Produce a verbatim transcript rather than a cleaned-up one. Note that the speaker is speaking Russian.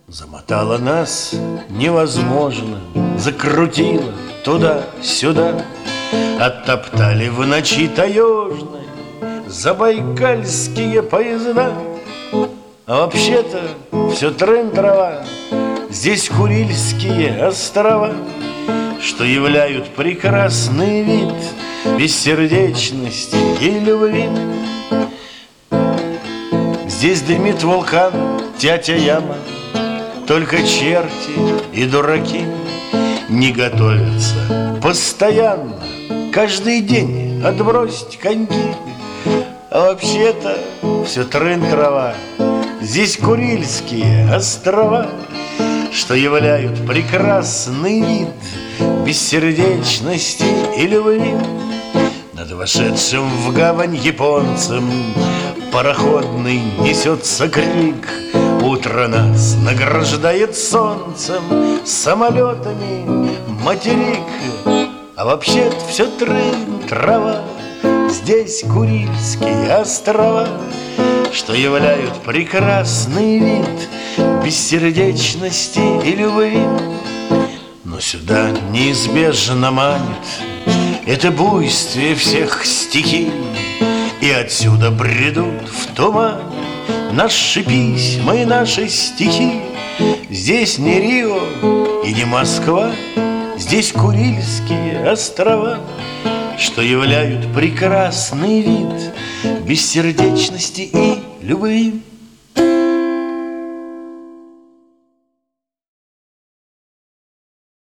Замотала нас невозможно, закрутила туда-сюда, оттоптали в ночи таежной забайкальские поезда. А вообще-то все трын-трава, здесь Курильские острова, что являют прекрасный вид бессердечности и любви. Здесь дымит вулкан Тятя-Яма, только черти и дураки не готовятся постоянно, каждый день отбросить коньки. А вообще-то все трын-трава, здесь Курильские острова, что являют прекрасный вид бессердечности и любви. Над вошедшим в гавань японцем пароходный несется крик: утро нас награждает солнцем, самолетами материк. А вообще-то все трын-трава, здесь Курильские острова, что являют прекрасный вид бессердечности и любви. Но сюда неизбежно манит это буйствие всех стихий, и отсюда бредут в тумане наши письма и наши стихи. Здесь не Рио и не Москва, здесь Курильские острова, что являют прекрасный вид бессердечности и любви.